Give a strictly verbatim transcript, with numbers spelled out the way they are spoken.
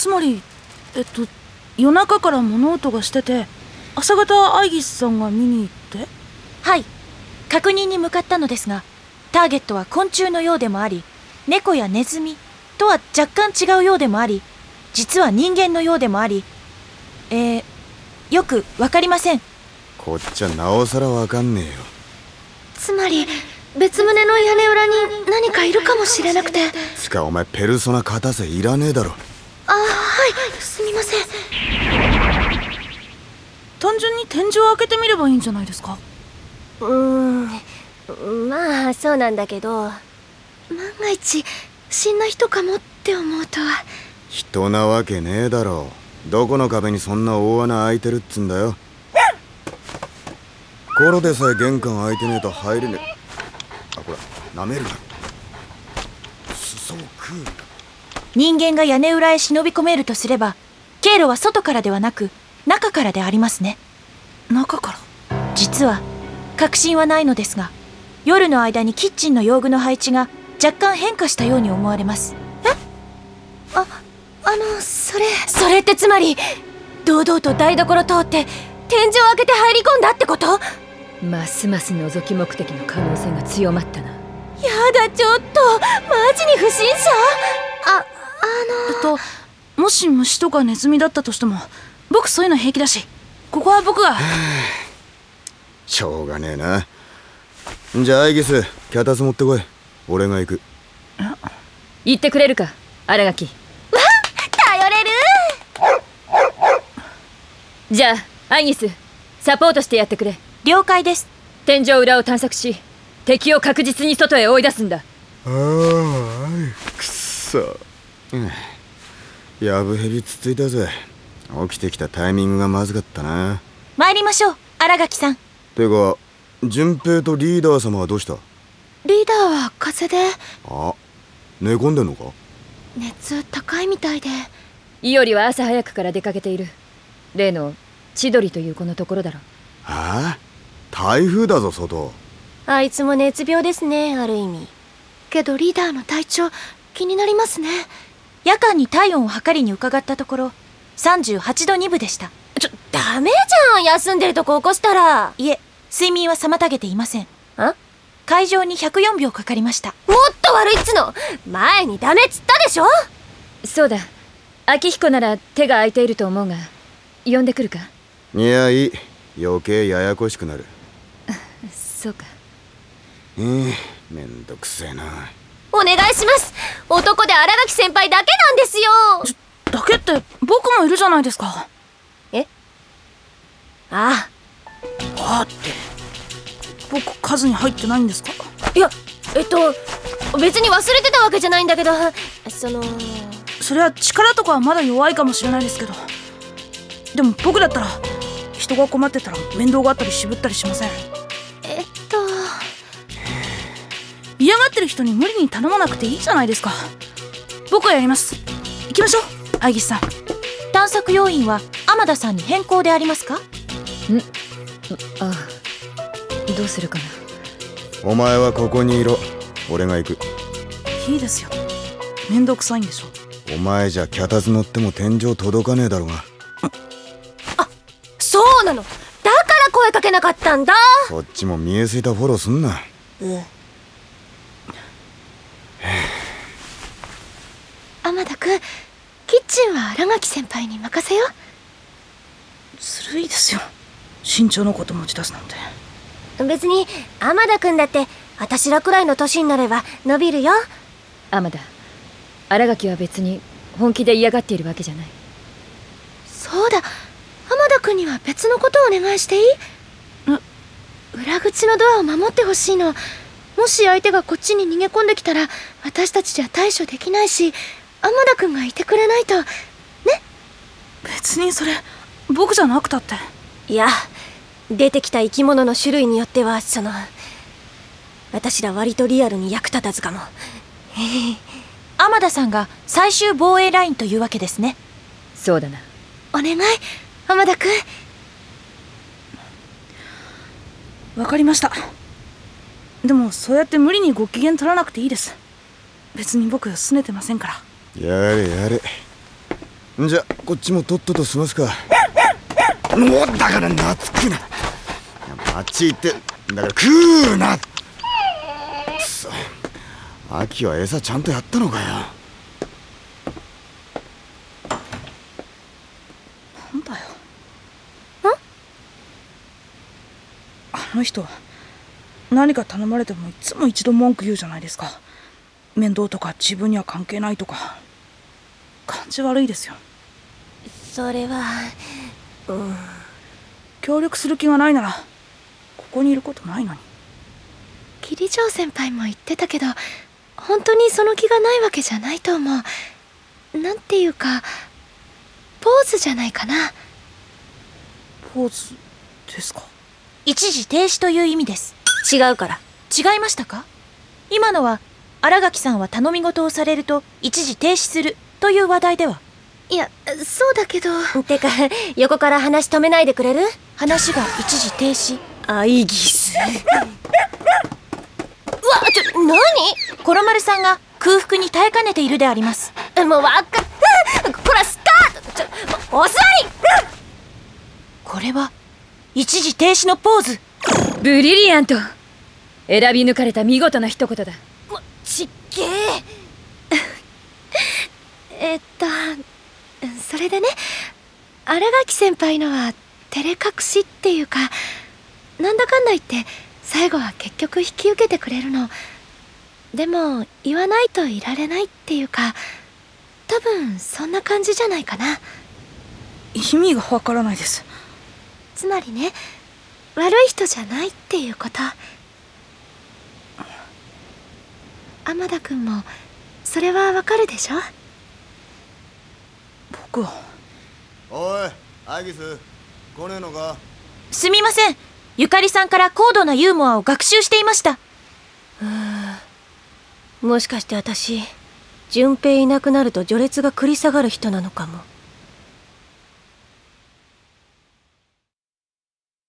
つまりえっと夜中から物音がしてて朝方アイギスさんが見に行って。 はい、確認に向かったのですが、ターゲットは昆虫のようでもあり、猫やネズミとは若干違うようでもあり、実は人間のようでもあり、えー、よくわかりません。 こっちはなおさらわかんねえよ。 つまり別棟の屋根裏に何かいるかもしれなくて。 つかお前ペルソナ勝たせいらねえだろ。 あ、はい、すみません。 単純に天井を開けてみればいいんじゃないですか。 うーん、まあそうなんだけど、万が一死んだ人かもって思うと。 人なわけねえだろ。どこの壁にそんな大穴開いてるっつんだよ。コロでさえ玄関開いてねえと入れねえ。あ、これ舐めるな。裾を食うな。 人間が屋根裏へ忍び込めるとすれば、経路は外からではなく中からでありますね。 中から？ 実は確信はないのですが、夜の間にキッチンの用具の配置が若干変化したように思われます。 え？あ、あのそれそれってつまり堂々と台所通って天井を開けて入り込んだってこと？ ますます覗き目的の可能性が強まったな。やだ、ちょっとマジに不審者。 あ、あのえっともし虫とかネズミだったとしても僕そういうの平気だし、ここは僕が。 しょうがねえな。じゃあアイギス、脚立持ってこい。俺が行く。 言ってくれるか新垣。 わっ、頼れる。 じゃあアイギス、サポートしてやってくれ。 了解です。 天井裏を探索し、敵を確実に外へ追い出すんだ。 ああ、くっそ、うん、やぶへびつついたぜ。起きてきたタイミングがまずかったな。 参りましょう新垣さん。 てか順平とリーダー様はどうした？ リーダーは風邪で。 あ、寝込んでんのか？ 熱高いみたいで。 イオリは朝早くから出かけている。例の千鳥という子のところだろ。 ああ、台風だぞ外。 あいつも熱病ですね、ある意味。けどリーダーの体調気になりますね。 夜間に体温を測りに伺ったところさんじゅうはちどにぶでした。 ちょ、ダメじゃん、休んでるとこ起こしたら。 いえ、睡眠は妨げていません。 あ？ 会場にひゃくよんびょうかかりました。 もっと悪いっつの。前にダメっつったでしょ。 そうだ、秋彦なら手が空いていると思うが、呼んでくるか？ いや、いい。余計ややこしくなる。 そうか。 ええ、めんどくせえな。 お願いします。男で新垣先輩だけなんですよ。 だけって僕もいるじゃないですか。 え？あああって僕数に入ってないんですか？ いや、えっと別に忘れてたわけじゃないんだけど、そのそれは力とかはまだ弱いかもしれないですけど、でも僕だったら人が困ってたら面倒があったり渋ったりしません。 えっと嫌がってる人に無理に頼まなくていいじゃないですか。僕はやります。行きましょうアイギスさん。 探索要員は天田さんに変更でありますか？ん？ ああ、どうするかな。 お前はここにいろ。俺が行く。 いいですよ、めんどくさいんでしょ。 お前じゃ脚立乗っても天井届かねえだろうが。 あ、そうなの。だから声かけなかったんだ。 そっちも見えすいたフォローすんな。 うん。天田君、キッチンは新垣先輩に任せよう。 ずるいですよ、身長のこと持ち出すなんて。 別に天田君だって私らくらいの年になれば伸びるよ。 天田、新垣は別に本気で嫌がっているわけじゃない。 そうだ、天田君には別のことをお願いしていい？裏口のドアを守ってほしいの。もし相手がこっちに逃げ込んできたら私たちじゃ対処できないし、天田君がいてくれないとね。 別にそれ僕じゃなくたって。 いや、出てきた生き物の種類によってはその私ら割とリアルに役立たずかも。 天田さんが最終防衛ラインというわけですね。 そうだな。 お願い天田君。 わかりました。でもそうやって無理にご機嫌取らなくていいです。別に僕拗ねてませんから。 やれやれ。 じゃこっちもとっとと済ますか。もうだから懐くな。あっち行ってだから食うな。くそ、秋は餌ちゃんとやったのかよ。 なんだよ。 ん？ あの人何か頼まれてもいつも一度文句言うじゃないですか。面倒とか自分には関係ないとか。感じ悪いですよ。 それはうん協力する気がないならここにいることないのに。 桐城先輩も言ってたけど、本当にその気がないわけじゃないと思う。なんていうかポーズじゃないかな。 ポーズですか？ 一時停止という意味です。 違うから。 違いましたか？今のは新垣さんは頼み事をされると一時停止するという話題では。 いや、そうだけど。 てか横から話止めないでくれる？ 話が一時停止。 アイギス。うわ、ちょ、何？ コロマルさんが空腹に耐えかねているであります。 もうわかっ、こらスタート。ちょ、お座り。 これは一時停止のポーズ。 ブリリアント。選び抜かれた見事な一言だ。 もうちっけー。 えっとそれでね、新垣先輩のは照れ隠しっていうか、なんだかんだ言って最後は結局引き受けてくれるの。でも言わないといられないっていうか、多分そんな感じじゃないかな。 意味がわからないです。 つまりね、悪い人じゃないっていうこと。天田くんもそれはわかるでしょ？ 僕は。 おいアイギス、来ねえのか？ すみません、ゆかりさんから高度なユーモアを学習していました。 もしかして私、順平いなくなると序列が繰り下がる人なのかも。